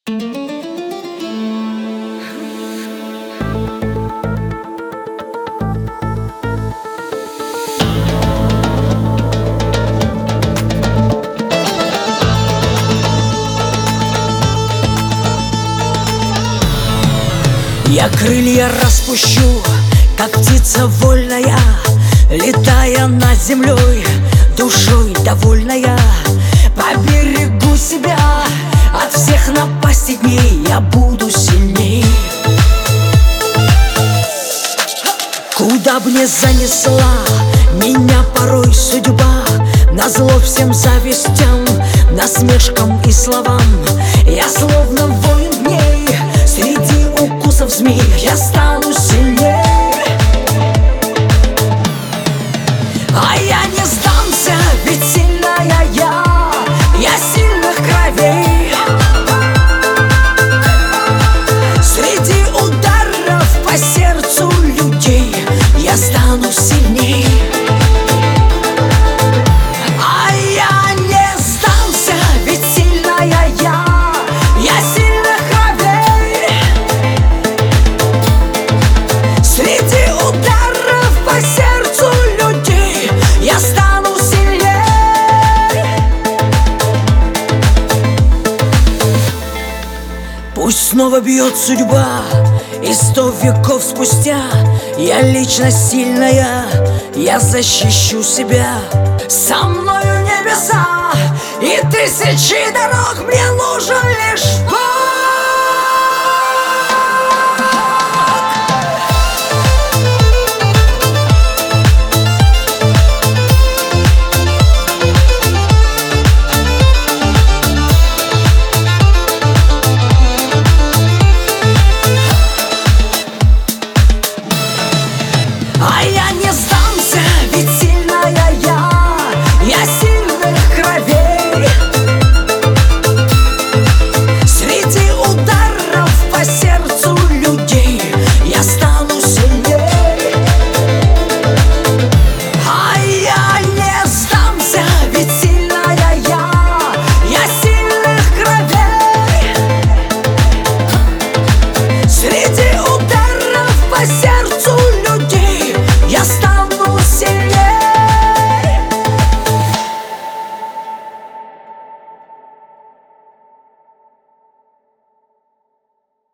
Я крылья распущу, как птица вольная, летая над землей, душой довольная. Поберегу себя от всех напастей дней, я буду сильней. Куда б ни занесла меня порой судьба, назло всем завистям, насмешкам и словам, я словно воин дней, среди укусов змей я стану сильней. А я не сдамся, ведь сильная я сильных кровей. Среди ударов по сердцу людей я стану сильней. А я не сдамся, ведь сильная я сильных кровей. Среди ударов по сердцу людей я стану сильней. Пусть снова бьет судьба, и 100 веков спустя я личность сильная, я защищу себя. Со мною небеса и 1000 дорог мне нужен